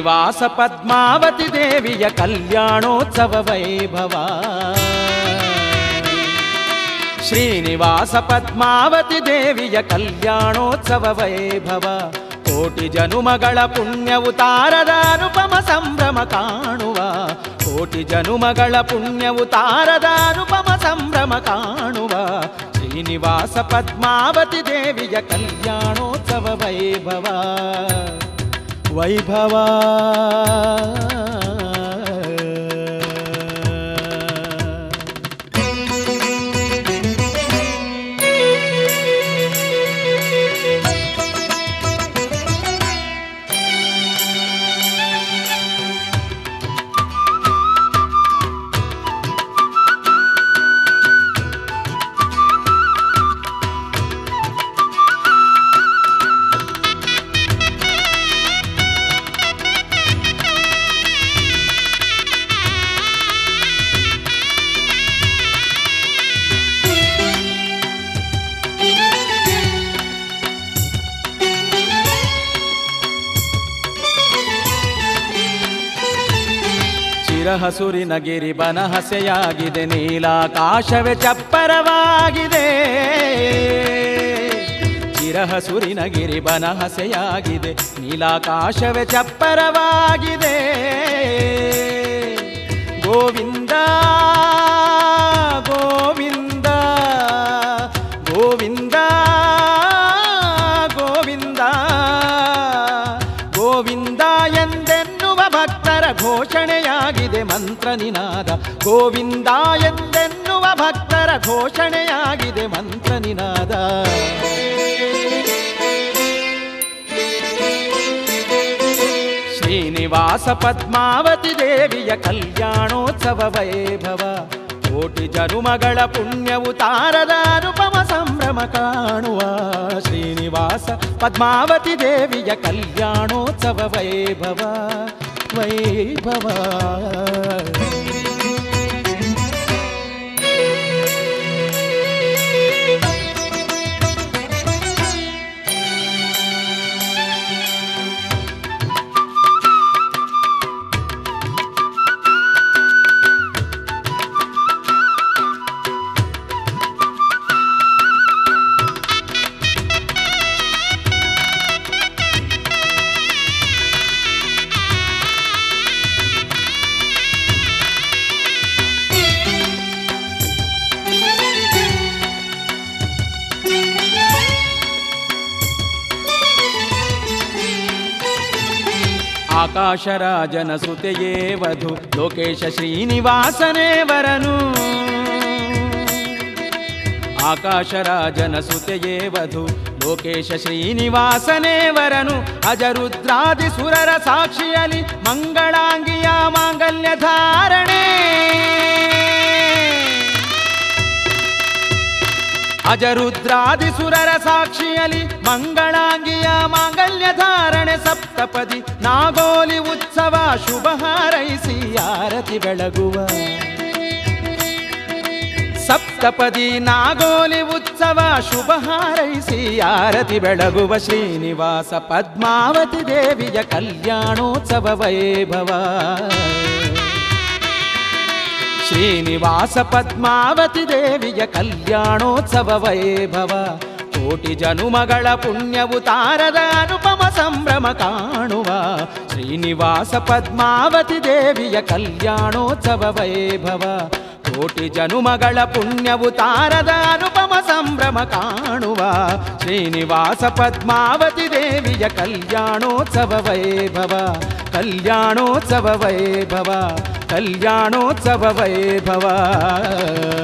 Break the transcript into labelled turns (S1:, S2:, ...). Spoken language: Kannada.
S1: ಶ್ರೀನಿವಾಸ ಪದ್ಮಾವತಿ ದೇವಿಯ ಕಲ್ಯಾಣೋತ್ಸವ ವೈಭವ. ಶ್ರೀನಿವಾಸ ಪದ್ಮಾವತಿ ದೇವಿಯ ಕಲ್ಯಾಣೋತ್ಸವ ವೈಭವ. ಕೋಟಿ ಜನುಮಗಳ ಪುಣ್ಯವು ತಾರದ ಅನುಪಮ ಸಂಭ್ರಮ ಕಾಣುವ. ಕೋಟಿ ಜನುಮಗಳ ಪುಣ್ಯವು ತಾರದ ಅನುಪಮ ಸಂಭ್ರಮ ಕಾಣುವ. ಶ್ರೀನಿವಾಸ ಪದ್ಮಾವತಿ ದೇವಿಯ ಕಲ್ಯಾಣೋತ್ಸವ ವೈಭವ ವೈಭವ. ಚಿರಹಸುರಿನ ಗಿರಿ ಬನಹಸೆಯಾಗಿದೆ, ನೀಲಾಕಾಶವೇ ಚಪ್ಪರವಾಗಿದೆ. ಚಿರಹಸುರಿನ ಗಿರಿ ಬನಹಸೆಯಾಗಿದೆ, ನೀಲಾಕಾಶವೇ ಚಪ್ಪರವಾಗಿದೆ. ಗೋವಿಂದ ಗೋವಿಂದ ಗೋವಿಂದ ಗೋವಿಂದ ಗೋವಿಂದ ಎಂದೆನ್ನುವ ಭಕ್ತರ ಘೋಷಣೆಯಾಗಿದೆ ಮಂತ್ರ ನಿನಾದ. ಗೋವಿಂದ ಎಂದೆನ್ನುವ ಭಕ್ತರ ಘೋಷಣೆಯಾಗಿದೆ ಮಂತ್ರ ನಿನಾದ. ಶ್ರೀನಿವಾಸ ಪದ್ಮಾವತಿ ದೇವಿಯ ಕಲ್ಯಾಣೋತ್ಸವ ವೈಭವ. ಕೋಟಿ ಜನುಮಗಳ ಪುಣ್ಯವು ತಾರದ ಅನುಪಮ ಸಂಭ್ರಮ ಕಾಣುವ. ಶ್ರೀನಿವಾಸ ಪದ್ಮಾವತಿ ದೇವಿಯ ಕಲ್ಯಾಣೋತ್ಸವ ವೈಭವ ವೈಭವ. ಆಕಾಶರಾಜನ ಸುತೆಯೇ ವಧು ಲೋಕೇಶ ಶ್ರೀನಿವಾಸನೇ ವರನು. ಆಕಾಶರಾಜನ ಸುತೆಯೇ ವಧು ಲೋಕೇಶ ಶ್ರೀನಿವಾಸನೇ ವರನು. ಅಜರುದ್ರಾದಿ ಸುರರ ಸಾಕ್ಷಿಯಲಿ ಮಂಗಳಾಂಗಿಯ ಮಾಂಗಲ್ಯ ಧಾರಣೆ. ಅಜರುದ್ರಾದಿ ಸುರರ ಸಾಕ್ಷಿಯಲಿ ಮಂಗಳಾಂಗಿಯ ಮಾಂಗಲ್ಯ ಧಾರಣೆ. ಸಪ್ತಪದಿ ನಾಗೋಲಿ ಉತ್ಸವ ಶುಭ ಹಾರೈಸಿ ಆರತಿ ಬೆಳಗುವ. ಸಪ್ತಪದಿ ನಾಗೋಲಿ ಉತ್ಸವ ಶುಭ ಹಾರೈಸಿ ಆರತಿ ಬೆಳಗುವ. ಶ್ರೀನಿವಾಸ ಪದ್ಮಾವತಿ ದೇವಿಯ ಕಲ್ಯಾಣೋತ್ಸವ ವೈಭವ. ಶ್ರೀನಿವಾಸ ಪದ್ಮಾವತಿ ದೇವಿಯ ಕಲ್ಯಾಣೋತ್ಸವ ವೈಭವ. ಕೋಟಿ ಜನುಮಗಳ ಪುಣ್ಯವು ತಾರದ ಅನುಪಮ ಸಂಭ್ರಮ ಕಾಣುವ. ಶ್ರೀನಿವಾಸ ಪದ್ಮಾವತಿ ದೇವಿಯ ಕಲ್ಯಾಣೋತ್ಸವ ವೈಭವ. ಕೋಟಿ ಜನುಮಗಳ ಪುಣ್ಯವು ತಾರದ ಅನುಪಮ ಸಂಭ್ರಮ ಕಾಣುವ. ಶ್ರೀನಿವಾಸ ಪದ್ಮಾವತಿ ದೇವಿಯ ಕಲ್ಯಾಣೋತ್ಸವ ವೈಭವ ಕಲ್ಯಾಣೋತ್ಸವ ವೈಭವ ಕಲ್ಯಾಣೋತ್ಸವ ವೈಭವ.